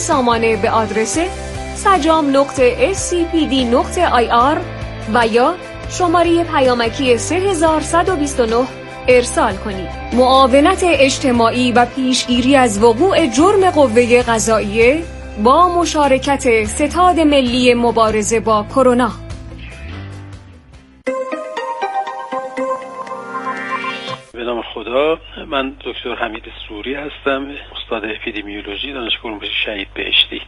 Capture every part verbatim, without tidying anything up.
سامانه به آدرس سجام نقطه اس سی پی دی نقطه آی آر و یا شماره پیامکی سه هزار صد و بیست و نه ارسال کنید. معاونت اجتماعی و پیشگیری از وقوع جرم قوه قضاییه با مشارکت ستاد ملی مبارزه با کرونا. به نام خدا، من دکتر حمید سوری هستم، استاد اپیدمیولوژی دانشگاه عمومی شهید بهشتی.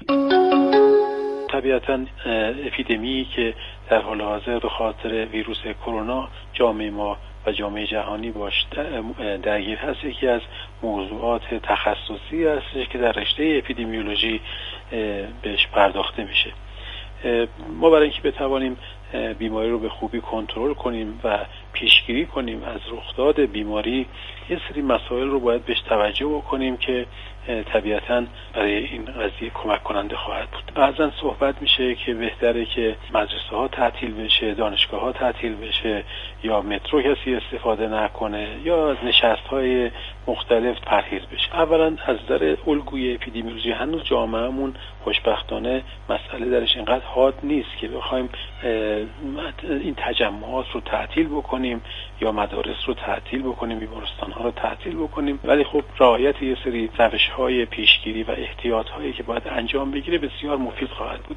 طبیعتاً اپیدمی که در حال حاضر به خاطر ویروس کرونا جامعه ما و جامعه جهانی باش درگیر هست، یکی از موضوعات تخصصی هست که در رشته اپیدمیولوژی بهش پرداخته میشه. ما برای اینکه بتوانیم بیماری رو به خوبی کنترل کنیم و پیشگیری کنیم از رخداد بیماری، یه سری مسائل رو باید بهش توجه بکنیم که طبیعتاً برای این قضیه کمک کننده خواهد بود. بعضا صحبت میشه که بهتره که مدرسه ها تعطیل بشه، دانشگاه ها تعطیل بشه، یا مترو کسی استفاده نکنه، یا از نشست های مختلف پرهیز بشه. اولا از نظر الگوی اپیدمیولوژی هنوز جامعهمون خوشبختانه مسئله درش اینقدر حاد نیست که بخوایم این تجمعات رو تعطیل بکنیم یا مدارس رو تعطیل بکنیم، بیمارستان ها رو تعطیل بکنیم. ولی خب رعایت یه سری روش های پیشگیری و احتیاط هایی که باید انجام بگیره بسیار مفید خواهد بود.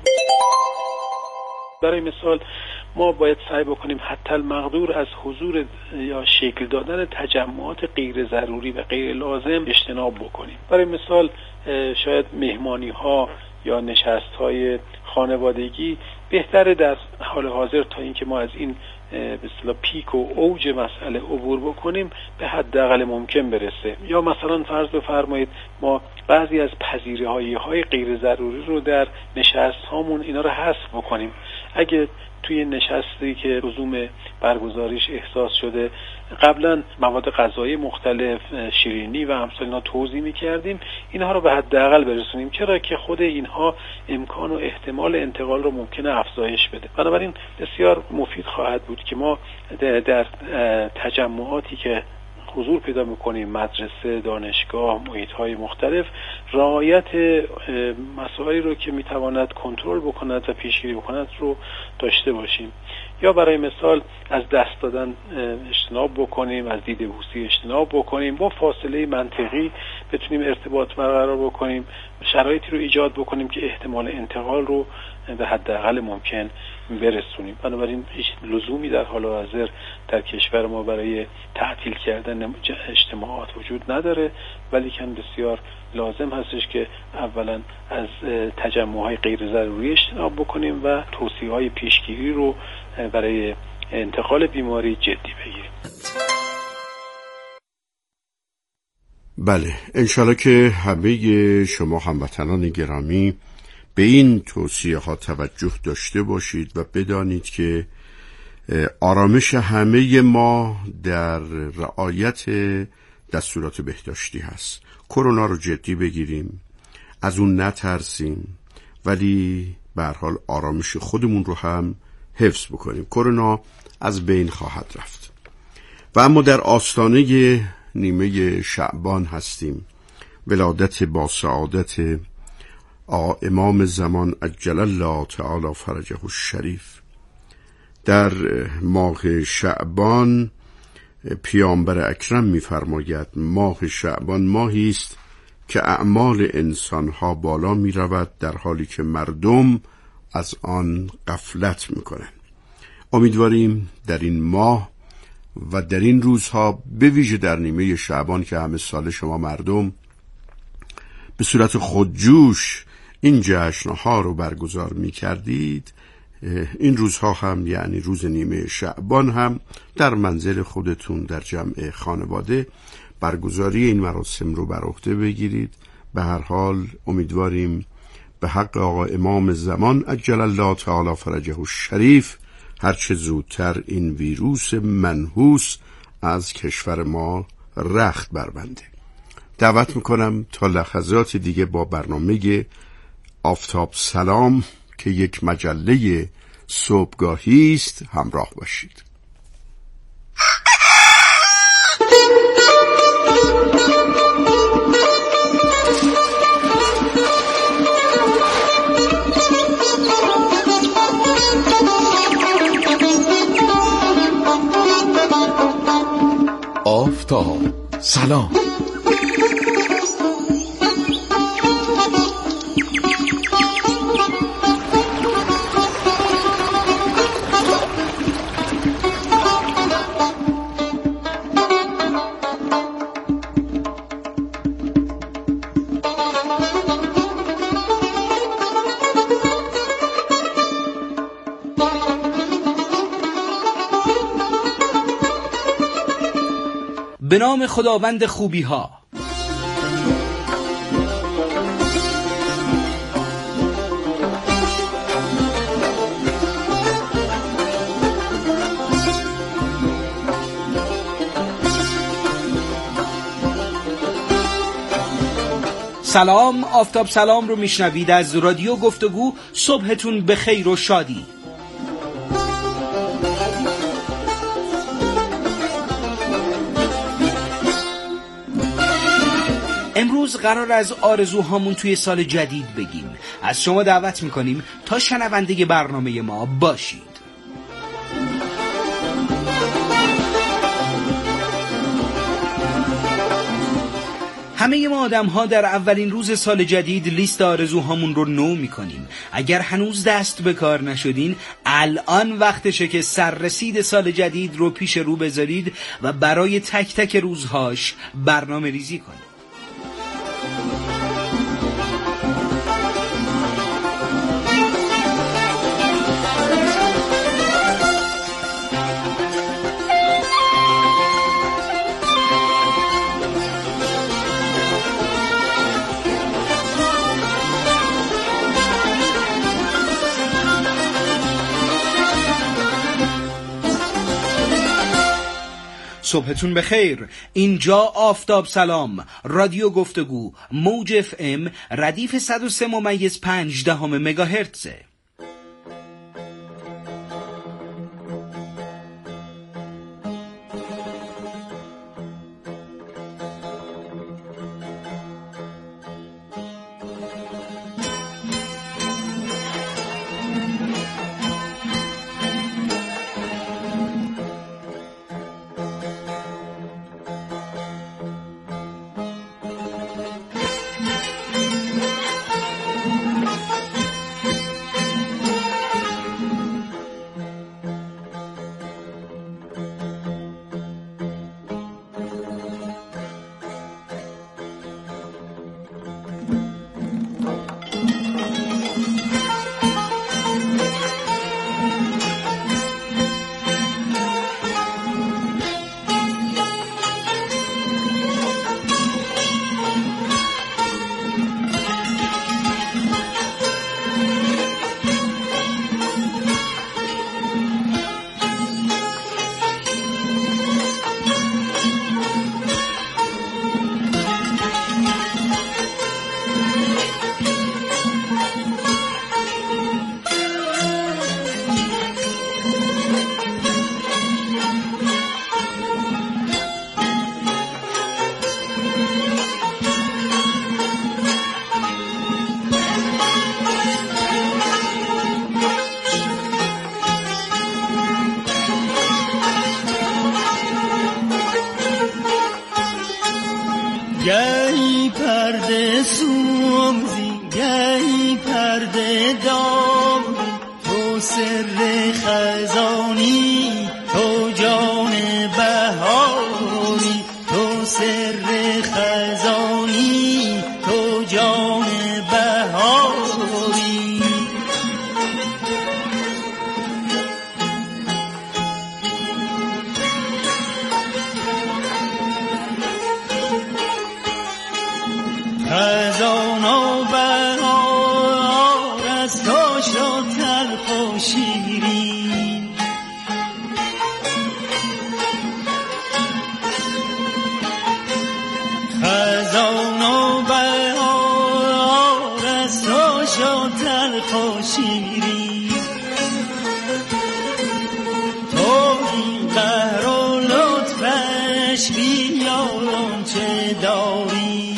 برای مثال ما باید سعی بکنیم حتی المقدور از حضور یا شکل دادن تجمعات غیر ضروری و غیر لازم اجتناب بکنیم. برای مثال شاید مهمانی ها یا نشست های خانوادگی بهتره در حال حاضر تا اینکه ما از این به اصطلاح پیک و اوج مسئله عبور بکنیم به حداقل ممکن برسه. یا مثلا فرض بفرمایید ما بعضی از پذیرایی های غیر ضروری رو در نشست هامون اینا رو حذف بکنیم. اگه توی نشستی که لزوم برگزاریش احساس شده قبلا مواد غذایی مختلف، شیرینی و امثال اینا توزیع می‌کردیم، اینها رو به حداقل برسونیم، چرا که خود اینها امکان و احتمال انتقال رو ممکنه افزایش بده. بنابراین بسیار مفید خواهد بود که ما در تجمعاتی که حضور پیدا می‌کنیم، مدرسه، دانشگاه، محیط‌های مختلف، رعایت مسائلی رو که می‌تواند کنترل بکند و پیشگیری بکند رو داشته باشیم. یا برای مثال از دست دادن اجتناب بکنیم، از دید بوسی اجتناب بکنیم، با فاصله منطقی بتونیم ارتباط برقرار بکنیم، شرایطی رو ایجاد بکنیم که احتمال انتقال رو به حداقل ممکن برسونیم. بنابراین هیچ لزومی در حال حاضر در کشور ما برای تعطیل کردن اجتماعات وجود نداره، ولی کن بسیار لازم هستش که اولا از تجمع‌های غیر ضروری اجتناب بکنیم و توصیه‌های پیشگیری رو برای انتقال بیماری جدی بگیریم. بله، انشالله که همه شما هموطنان گرامی به این توصیه ها توجه داشته باشید و بدانید که آرامش همه ما در رعایت دستورات بهداشتی هست. کرونا رو جدی بگیریم، از اون نترسیم، ولی به هر حال آرامش خودمون رو هم حفظ بکنیم. کرونا از بین خواهد رفت. و اما در آستانه نیمه شعبان هستیم، ولادت با سعادت امام زمان عجل الله تعالی فرجه الشریف. در ماه شعبان پیامبر اکرم می‌فرماید ماه شعبان ماهی است که اعمال انسان‌ها بالا می‌رود در حالی که مردم از آن غفلت می‌کنند. امیدواریم در این ماه و در این روزها، به ویژه در نیمه شعبان که همه سال شما مردم به صورت خودجوش این جشنها رو برگزار می کردید، این روزها هم یعنی روز نیمه شعبان هم در منزل خودتون در جمع خانواده برگزاری این مراسم رو بر عهده بگیرید. به هر حال امیدواریم به حق آقا امام زمان عجل الله تعالی فرجه الشریف هرچه زودتر این ویروس منحوس از کشور ما رخت بربنده. دعوت میکنم تا لحظات دیگه با برنامه آفتاب سلام که یک مجله صبحگاهی است همراه باشید. آفتاب سلام. به نام خداوند خوبی ها. سلام، آفتاب سلام رو میشنوید از رادیو گفتگو. صبحتون به خیر و شادی. امروز قرار از آرزوهامون توی سال جدید بگیم. از شما دعوت میکنیم تا شنونده برنامه ما باشید. همه ما آدم ها در اولین روز سال جدید لیست آرزوهامون رو نو میکنیم. اگر هنوز دست به کار نشدین، الان وقتشه که سررسید سال جدید رو پیش رو بذارید و برای تک تک روزهاش برنامه ریزی کنید. صبحتون بخیر. اینجا آفتاب سلام، رادیو گفتگو، موج اف ام، ردیف صد و سه ممیز پنج دهم مگاهرتزه. گهی پرده سوزی گهی پرده دام، تو سر خزانی تو جان بهاری، تو سر خزانی تو جان بهاری. خزان و بهار از تو شد تلخ و شیرین، خزان و بهار از تو شد تلخ و شیرین. تو این قهر و لطفش بیارم چه داری،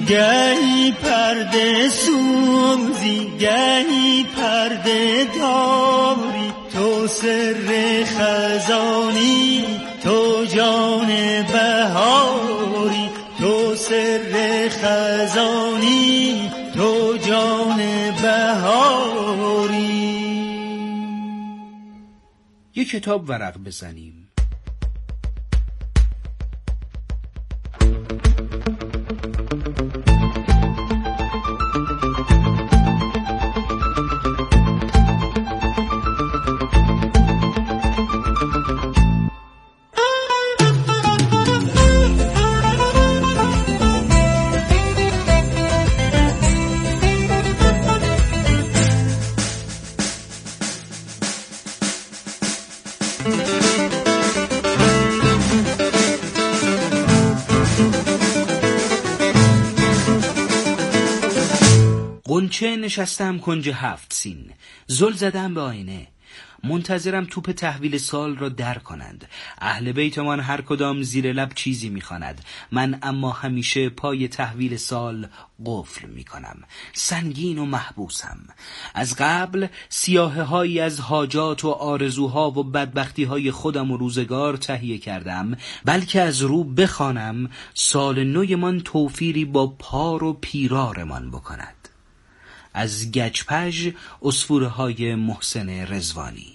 گهی پرده سوزی گهی پرده داری، تو سر خزانی تو جان بهاری، تو سر خزانی تو جان بهاری. یه کتاب ورق بزنیم. قنچه نشستم کنج هفت سین، زل زدم به آینه، منتظرم توپ تحویل سال را در کنند. اهل بیتمان هر کدام زیر لب چیزی میخواند، من اما همیشه پای تحویل سال قفل میکنم. سنگین و محبوسم. از قبل سیاهه هایی از حاجات و آرزوها و بدبختی های خودم و روزگار تهیه کردم، بلکه از رو بخوانم سال نویمان توفیری با پار و پیرارمان بکند. از گچپژ اسطوره های محسن رضوانی.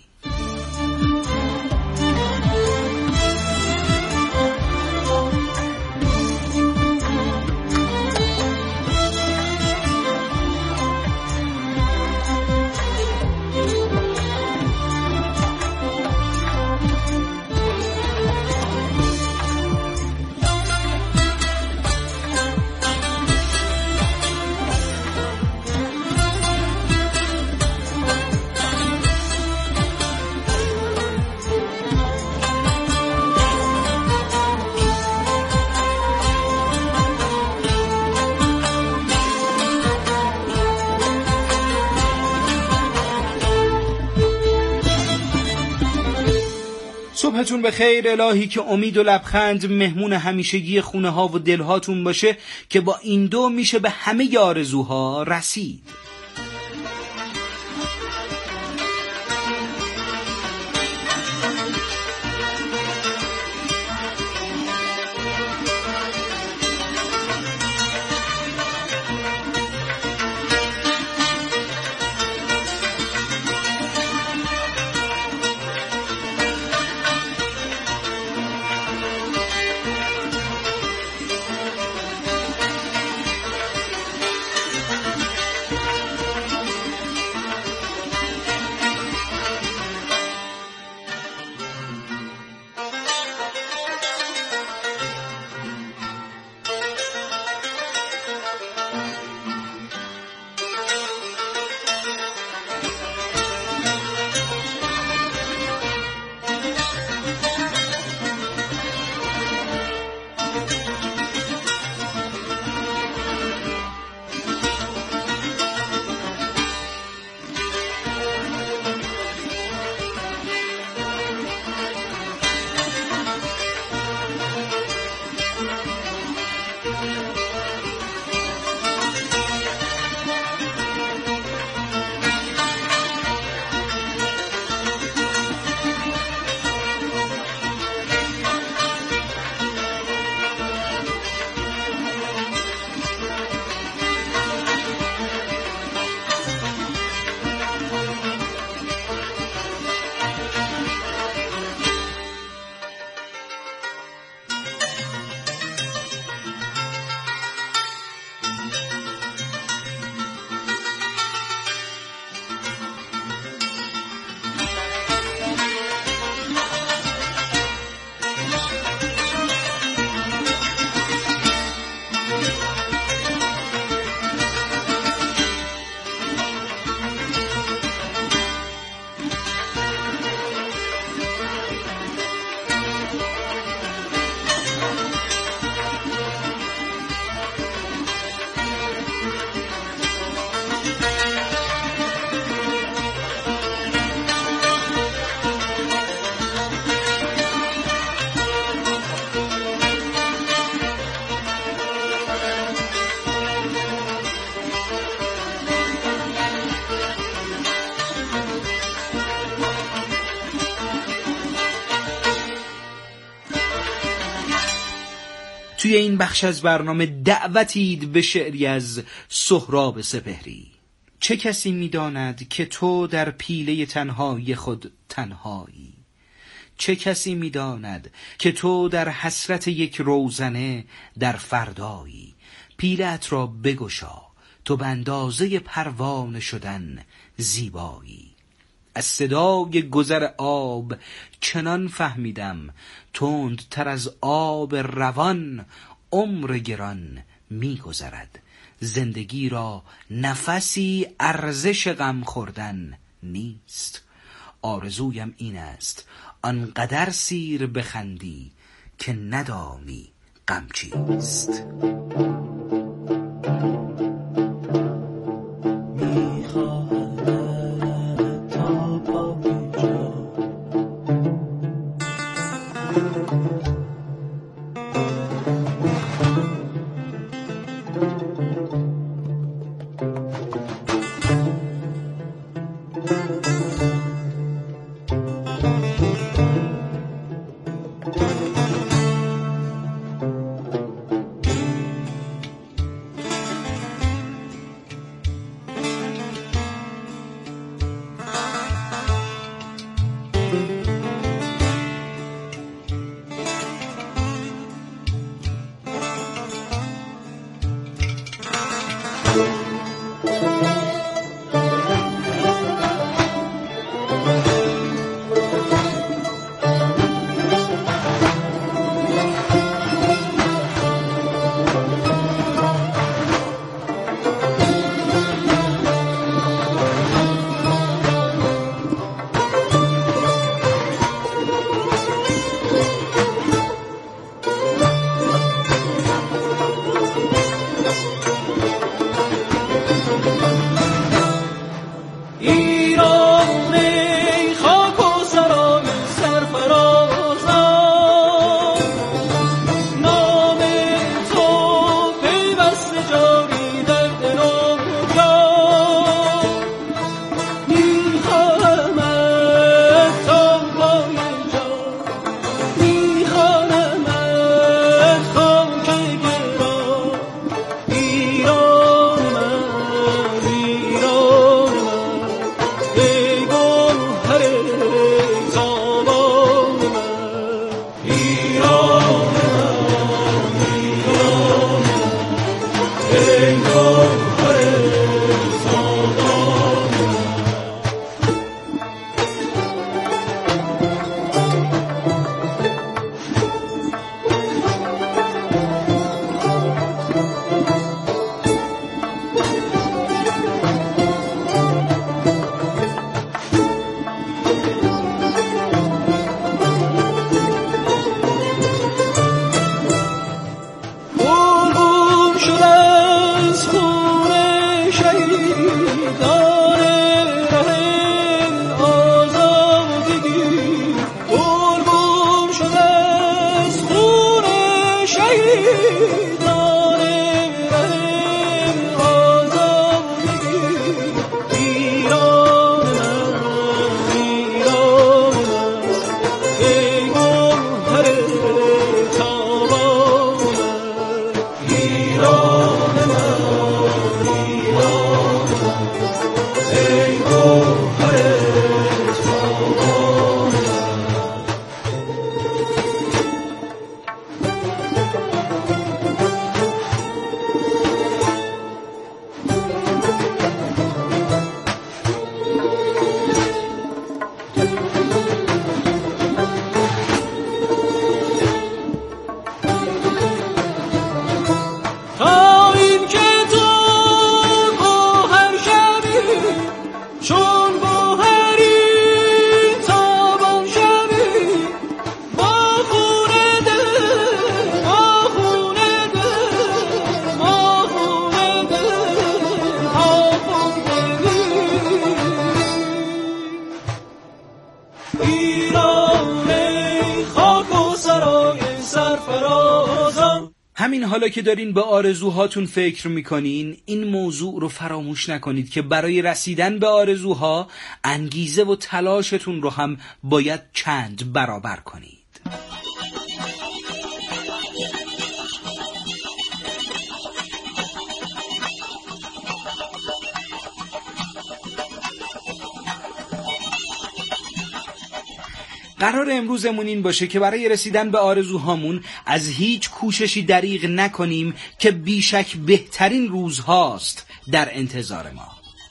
صبحتون به خیر. الهی که امید و لبخند مهمون همیشگی خونه ها و دلهاتون باشه که با این دو میشه به همه آرزوها رسید. توی این بخش از برنامه دعوتید به شعری از سهراب سپهری. چه کسی می‌داند که تو در پیله تنهایی خود تنهایی؟ چه کسی می‌داند که تو در حسرت یک روزنه در فردایی؟ پیله‌ات را بگشا تو به اندازه پروانه شدن زیبایی. از صدای گذر آب چنان فهمیدم تند تر از آب روان عمر گران می گذرد. زندگی را نفسی ارزش غم خوردن نیست. آرزویم این است آنقدر سیر بخندی که ندانی غم چیست. همین حالا که دارین به آرزوهاتون فکر میکنین، این موضوع رو فراموش نکنید که برای رسیدن به آرزوها انگیزه و تلاشتون رو هم باید چند برابر کنید. قرار امروزمون این باشه که برای رسیدن به آرزوهامون از هیچ کوششی دریغ نکنیم که بیشک بهترین روزهاست در انتظار ما.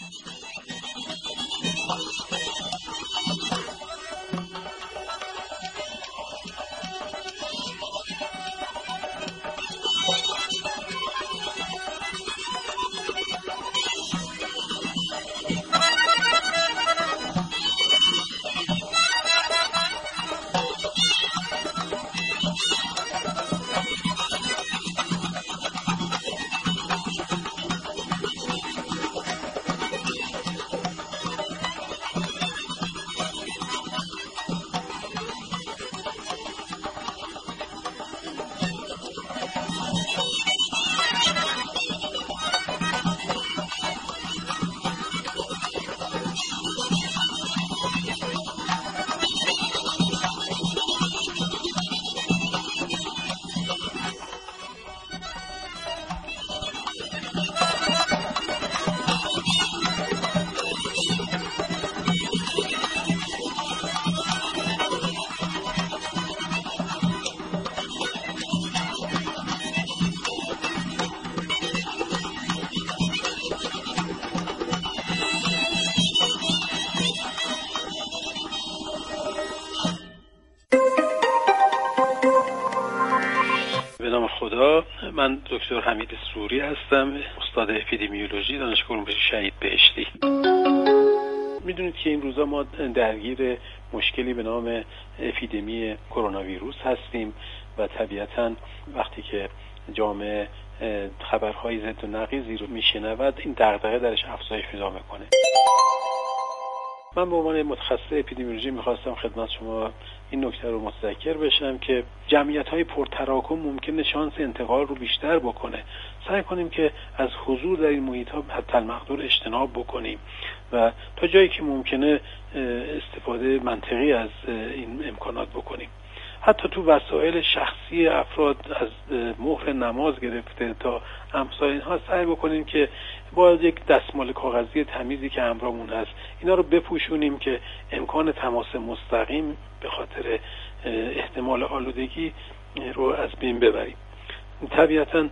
من دکتر حمید سوری هستم، استاد اپیدمیولوژی دانشگاه علوم شهید بهشتی. میدونید که این روزا ما درگیر مشکلی به نام اپیدمی کرونا ویروس هستیم و طبیعتاً وقتی که جامعه خبرهای ضد و نقیضی رو میشنود این دغدغه درش افزایش پیدا میکنه. من به عنوان متخصص اپیدمیولوژی میخواستم خدمت شما این نکته رو متذکر بشم که جمعیت‌های پرتراکم ممکنه شانس انتقال رو بیشتر بکنه. سعی کنیم که از حضور در این محیط‌ها حتی المقدور اجتناب بکنیم و تا جایی که ممکنه استفاده منطقی از این امکانات بکنیم. حتی تو وسایل شخصی افراد از مهر نماز گرفته تا امثال اینها سعی بکنیم که با یک دستمال کاغذی تمیزی که همراهمون هست اینا رو بپوشونیم که امکان تماس مستقیم به خاطر احتمال آلودگی رو از بین ببریم. طبیعتاً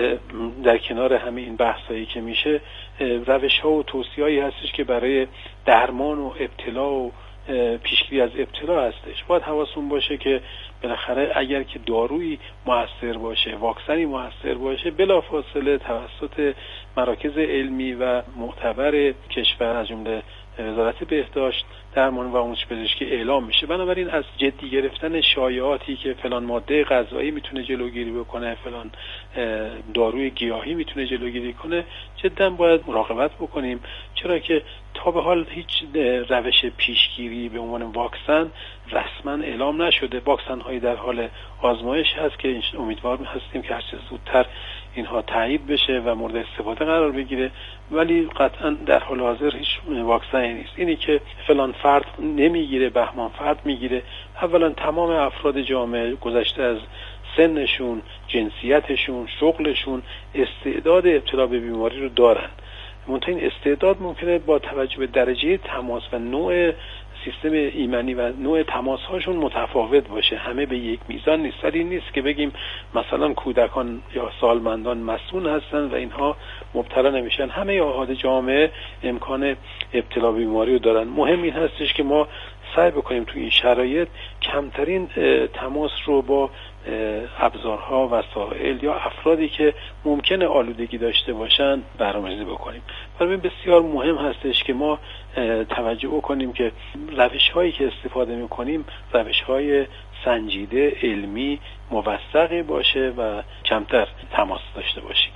در کنار همه این بحثایی که میشه روش‌ها و توصیه‌ای هستش که برای درمان و ابتلا و پیشگیری از ابتلا هستش. باید حواسون باشه که بالاخره اگر که دارویی مؤثر باشه، واکسنی مؤثر باشه، بلافاصله توسط مراکز علمی و معتبر کشور از جمله وزارت بهداشت درمان و آموزش پزشکی اعلام میشه. بنابراین از جدی گرفتن شایعاتی که فلان ماده غذایی میتونه جلوگیری بکنه، فلان داروی گیاهی میتونه جلوگیری کنه، جدا باید مراقبت بکنیم، چرا که تا به حال هیچ روش پیشگیری به عنوان واکسن رسما اعلام نشده. واکسن هایی در حال آزمایش هست که امیدوار هستیم که هر چه زودتر اینها تایید بشه و مورد استفاده قرار بگیره، ولی قطعا در حال حاضر هیچ واکسنی نیست. اینی که فلان فرد نمیگیره بهمان فرد میگیره، اولا تمام افراد جامعه گذشته از سنشون، جنسیتشون، شغلشون استعداد ابتلا به بیماری رو دارن. منتها این استعداد ممکنه با توجه به درجه تماس و نوع سیستم ایمنی و نوع تماس هاشون متفاوت باشه. همه به یک میزان نیست. ولی نیست که بگیم مثلا کودکان یا سالمندان مسئول هستن و اینها مبتلا نمیشن. همه احاد جامعه امکان ابتلا به بیماری رو دارن. مهم این هستش که ما سعی بکنیم تو این شرایط کمترین تماس رو با ابزارها، وسایل یا افرادی که ممکنه آلودگی داشته باشن برنامه‌ریزی بکنیم. برای بسیار مهم هستش که ما توجه بکنیم که روش‌هایی که استفاده می‌کنیم روش‌های سنجیده، علمی، موثقی باشه و کمتر تماس داشته باشیم.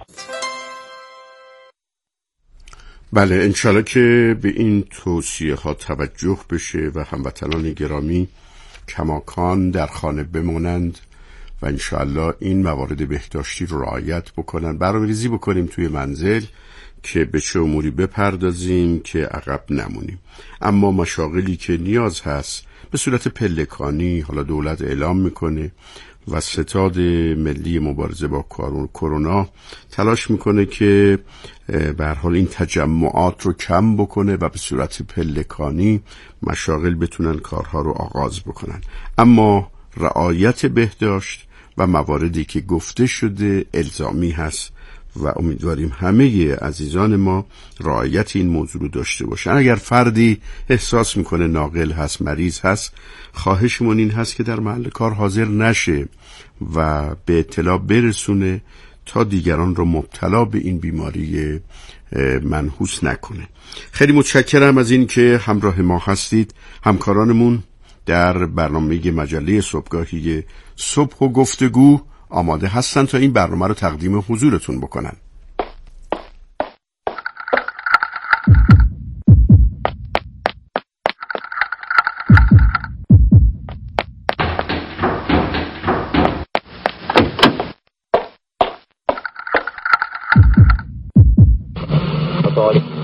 بله، انشالله که به این توصیه ها توجه بشه و هموطنان گرامی کماکان در خانه بمونند و انشالله این موارد بهداشتی رو رعایت بکنن. برنامه‌ریزی بکنیم توی منزل که به چه اموری بپردازیم که عقب نمونیم. اما مشاغلی که نیاز هست به صورت پلکانی حالا دولت اعلام میکنه و ستاد ملی مبارزه با کرونا تلاش میکنه که به هر حال این تجمعات رو کم بکنه و به صورت پلکانی مشاغل بتونن کارها رو آغاز بکنن، اما رعایت بهداشت و مواردی که گفته شده الزامی هست و امیدواریم همه عزیزان ما رعایت این موضوع رو داشته باشن. اگر فردی احساس میکنه ناقل هست، مریض هست، خواهشمون این هست که در محل کار حاضر نشه و به اطلاع برسونه تا دیگران رو مبتلا به این بیماری منحوس نکنه. خیلی متشکرم از این که همراه ما هستید. همکارانمون در برنامه مجله صبحگاهی صبح و گفتگو آماده هستن تا این برنامه رو تقدیم حضورتون بکنن.